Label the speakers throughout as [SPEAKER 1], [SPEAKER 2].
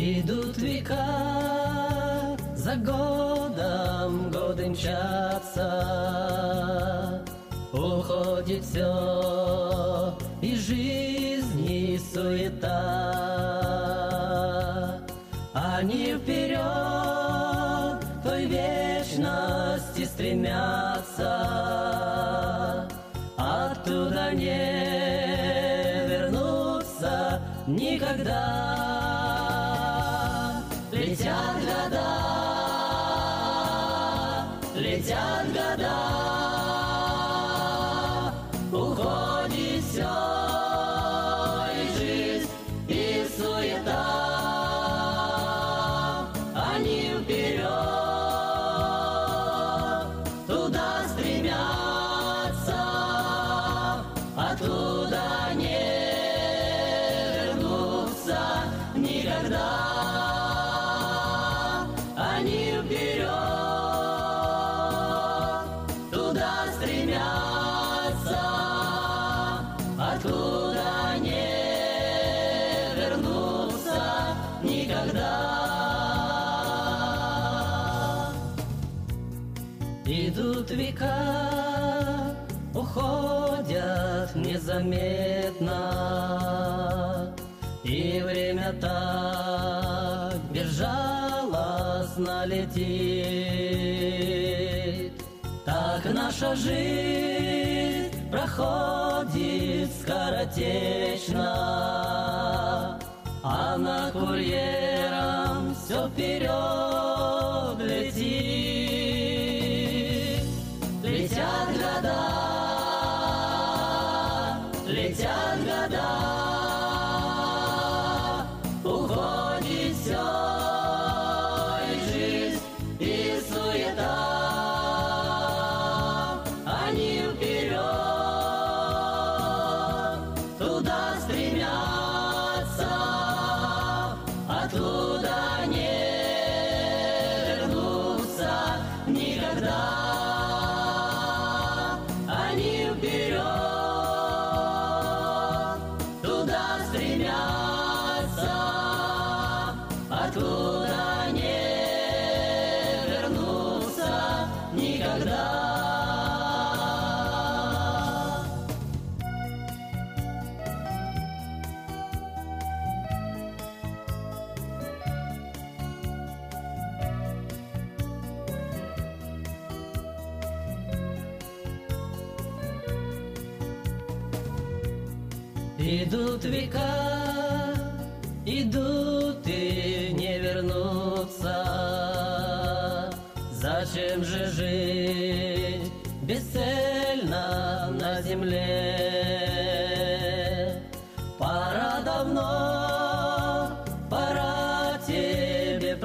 [SPEAKER 1] Идут века, за годом годы мчатся, уходит все из жизни суета. Они вперед к той вечности стремятся, оттуда не вернуться никогда. Летят года, уходит все, и жизнь, и суета. Они вперед, туда стремятся, оттуда не вернуться никогда. Они вперед, туда стремятся, откуда не вернуться никогда. Идут века, уходят незаметно, и время так безжалостно летит. Так наша жизнь проходит скоротечно, а на курьером все вперед летит. Летят года, уходит все, и жизнь, и суета. Они вперед, туда стремятся, оттуда не вернуться никогда. Они вперед, туда стремятся, откуда не вернуться никогда. Идут века, идут и не вернутся. Зачем же жить бесцельно на земле? Пора давно, пора тебе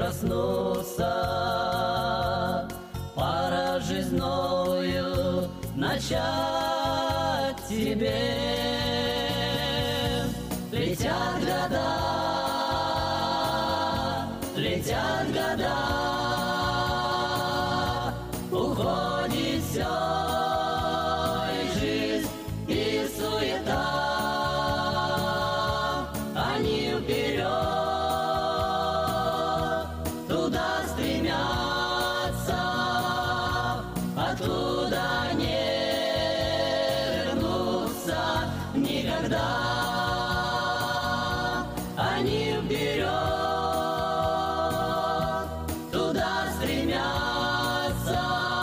[SPEAKER 1] проснуться, пора жизнь новую начать тебе. Летят года, уходит все, и жизнь, и суета. Они вперед, туда стремятся, оттуда не вернуться никогда. Они вперед, туда стремятся,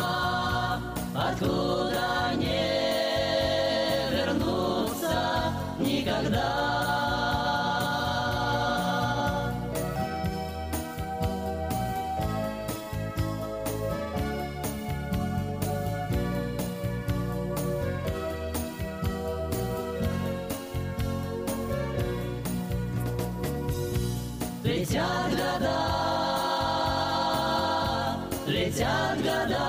[SPEAKER 1] откуда не вернуться никогда. Летят года,